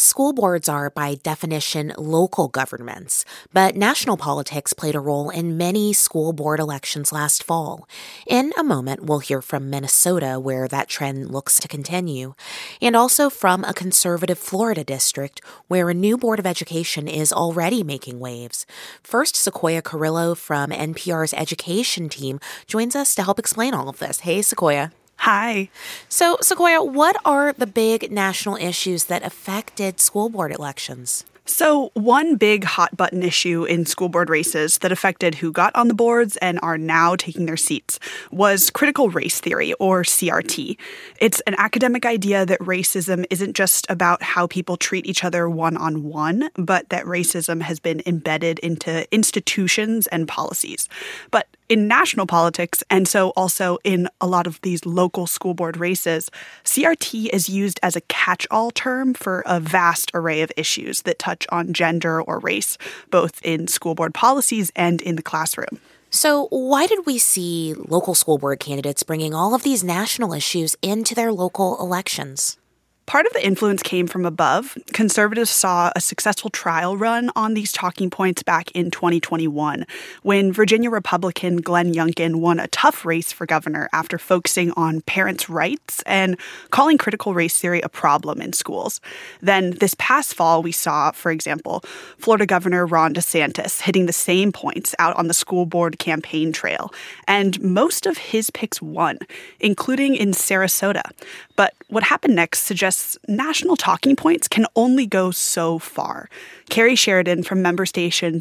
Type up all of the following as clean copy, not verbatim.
school boards are, by definition, local governments, but national politics played a role in many school board elections last fall. In a moment, we'll hear from Minnesota, where that trend looks to continue, and also from a conservative Florida district, where a new Board of Education is already making waves. First, Sequoia Carrillo from NPR's education team joins us to help explain all of this. Hey, Sequoia. Hi. So, Sequoia, what are the big national issues that affected school board elections? So one big hot-button issue in school board races that affected who got on the boards and are now taking their seats was critical race theory, or CRT. It's an academic idea that racism isn't just about how people treat each other one-on-one, but that racism has been embedded into institutions and policies. But in national politics, and so also in a lot of these local school board races, CRT is used as a catch-all term for a vast array of issues that touch on gender or race, both in school board policies and in the classroom. So why did we see local school board candidates bringing all of these national issues into their local elections? Part of the influence came from above. Conservatives saw a successful trial run on these talking points back in 2021, when Virginia Republican Glenn Youngkin won a tough race for governor after focusing on parents' rights and calling critical race theory a problem in schools. Then this past fall, we saw, for example, Florida Governor Ron DeSantis hitting the same points out on the school board campaign trail. And most of his picks won, including in Sarasota. But what happened next suggests national talking points can only go so far. Carrie Sheridan from member station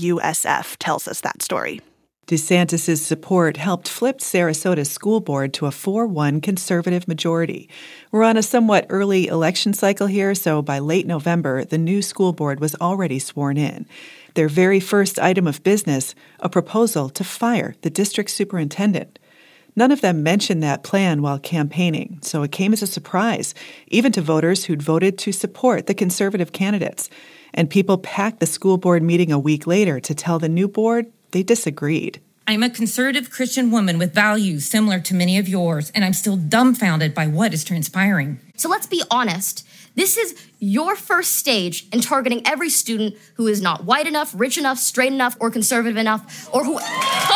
WUSF tells us that story. DeSantis' support helped flip Sarasota's school board to a 4-1 conservative majority. We're on a somewhat early election cycle here, so by late November, the new school board was already sworn in. Their very first item of business, a proposal to fire the district superintendent. None of them mentioned that plan while campaigning, so it came as a surprise, even to voters who'd voted to support the conservative candidates. And people packed the school board meeting a week later to tell the new board they disagreed. I'm a conservative Christian woman with values similar to many of yours, and I'm still dumbfounded by what is transpiring. So let's be honest. This is your first stage in targeting every student who is not white enough, rich enough, straight enough, or conservative enough, or who...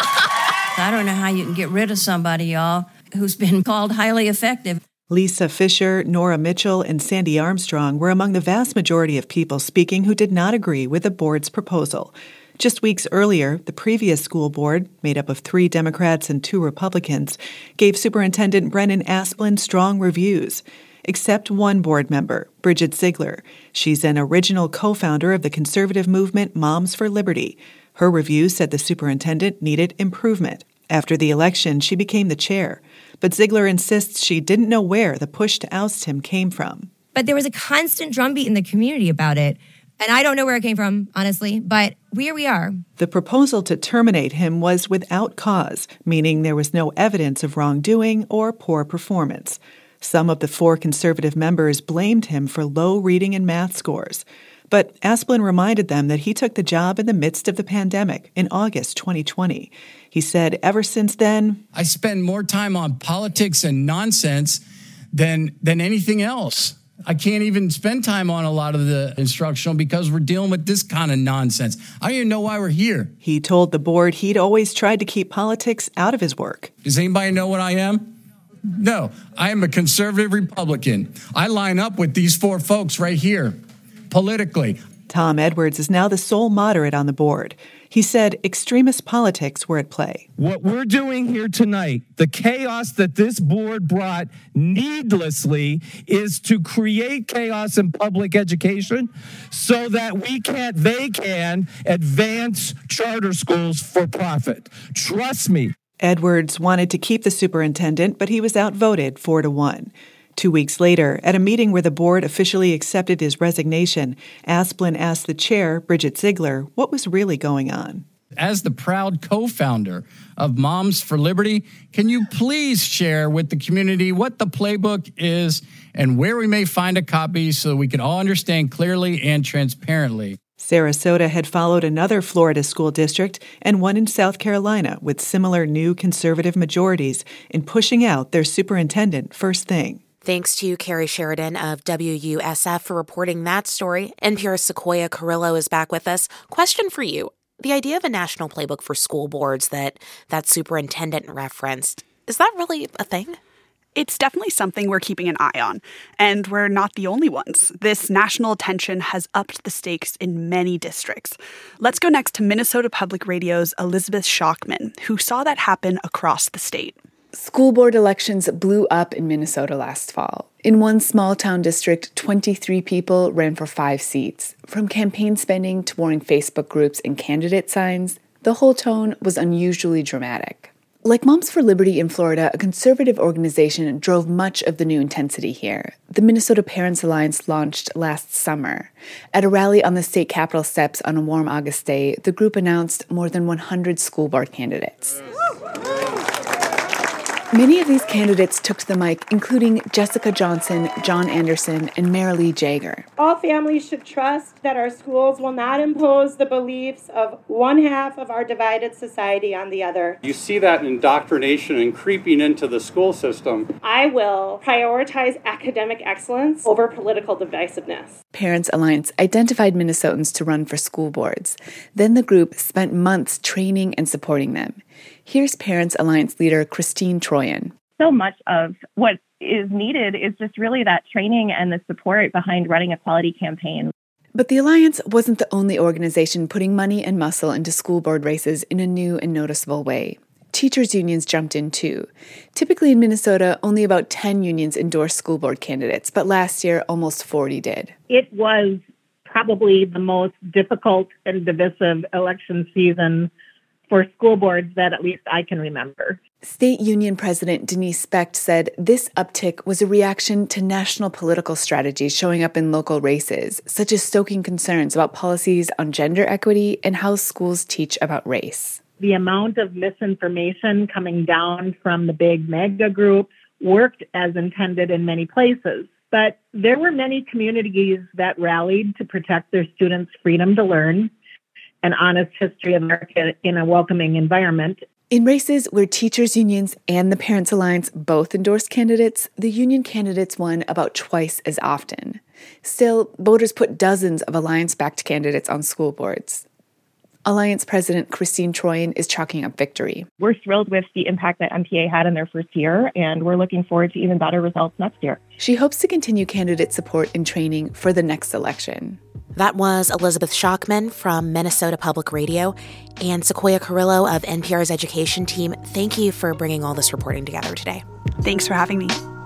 I don't know how you can get rid of somebody, y'all, who's been called highly effective. Lisa Fisher, Nora Mitchell, and Sandy Armstrong were among the vast majority of people speaking who did not agree with the board's proposal. Just weeks earlier, the previous school board, made up of 3 Democrats and 2 Republicans, gave Superintendent Brennan Asplin strong reviews. Except one board member, Bridget Ziegler. She's an original co-founder of the conservative movement Moms for Liberty. Her review said the superintendent needed improvement. After the election, she became the chair. But Ziegler insists she didn't know where the push to oust him came from. But there was a constant drumbeat in the community about it. And I don't know where it came from, honestly, but here we are. The proposal to terminate him was without cause, meaning there was no evidence of wrongdoing or poor performance. Some of the 4 conservative members blamed him for low reading and math scores. But Asplin reminded them that he took the job in the midst of the pandemic in August 2020. He said ever since then, I spend more time on politics and nonsense than anything else. I can't even spend time on a lot of the instructional because we're dealing with this kind of nonsense. I don't even know why we're here. He told the board he'd always tried to keep politics out of his work. Does anybody know what I am? No, I am a conservative Republican. I line up with these 4 folks right here. Politically. Tom Edwards is now the sole moderate on the board. He said extremist politics were at play. What we're doing here tonight, the chaos that this board brought needlessly, is to create chaos in public education so that they can advance charter schools for profit. Trust me. Edwards wanted to keep the superintendent, but he was outvoted 4-1. 2 weeks later, at a meeting where the board officially accepted his resignation, Asplin asked the chair, Bridget Ziegler, what was really going on. As the proud co-founder of Moms for Liberty, can you please share with the community what the playbook is and where we may find a copy so that we can all understand clearly and transparently? Sarasota had followed another Florida school district and one in South Carolina with similar new conservative majorities in pushing out their superintendent first thing. Thanks to Carrie Sheridan of WUSF for reporting that story. NPR's Sequoia Carrillo is back with us. Question for you. The idea of a national playbook for school boards that superintendent referenced, is that really a thing? It's definitely something we're keeping an eye on, and we're not the only ones. This national attention has upped the stakes in many districts. Let's go next to Minnesota Public Radio's Elizabeth Shockman, who saw that happen across the state. School board elections blew up in Minnesota last fall. In one small-town district, 23 people ran for 5 seats. From campaign spending to warring Facebook groups and candidate signs, the whole tone was unusually dramatic. Like Moms for Liberty in Florida, a conservative organization drove much of the new intensity here. The Minnesota Parents Alliance launched last summer. At a rally on the state capitol steps on a warm August day, the group announced more than 100 school board candidates. Many of these candidates took to the mic, including Jessica Johnson, John Anderson, and Marilee Jager. All families should trust that our schools will not impose the beliefs of one half of our divided society on the other. You see that indoctrination and creeping into the school system. I will prioritize academic excellence over political divisiveness. Parents Alliance identified Minnesotans to run for school boards. Then the group spent months training and supporting them. Here's Parents Alliance leader Christine Troyan. So much of what is needed is just really that training and the support behind running a quality campaign. But the Alliance wasn't the only organization putting money and muscle into school board races in a new and noticeable way. Teachers' unions jumped in too. Typically in Minnesota, only about 10 unions endorse school board candidates, but last year almost 40 did. It was probably the most difficult and divisive election season for school boards that at least I can remember. State Union President Denise Specht said this uptick was a reaction to national political strategies showing up in local races, such as stoking concerns about policies on gender equity and how schools teach about race. The amount of misinformation coming down from the big mega groups worked as intended in many places. But there were many communities that rallied to protect their students' freedom to learn, an honest history of America in a welcoming environment. In races where teachers' unions and the Parents Alliance both endorsed candidates, the union candidates won about twice as often. Still, voters put dozens of Alliance-backed candidates on school boards. Alliance President Christine Troyan is chalking up victory. We're thrilled with the impact that MPA had in their first year, and we're looking forward to even better results next year. She hopes to continue candidate support and training for the next election. That was Elizabeth Shockman from Minnesota Public Radio and Sequoia Carrillo of NPR's education team. Thank you for bringing all this reporting together today. Thanks for having me.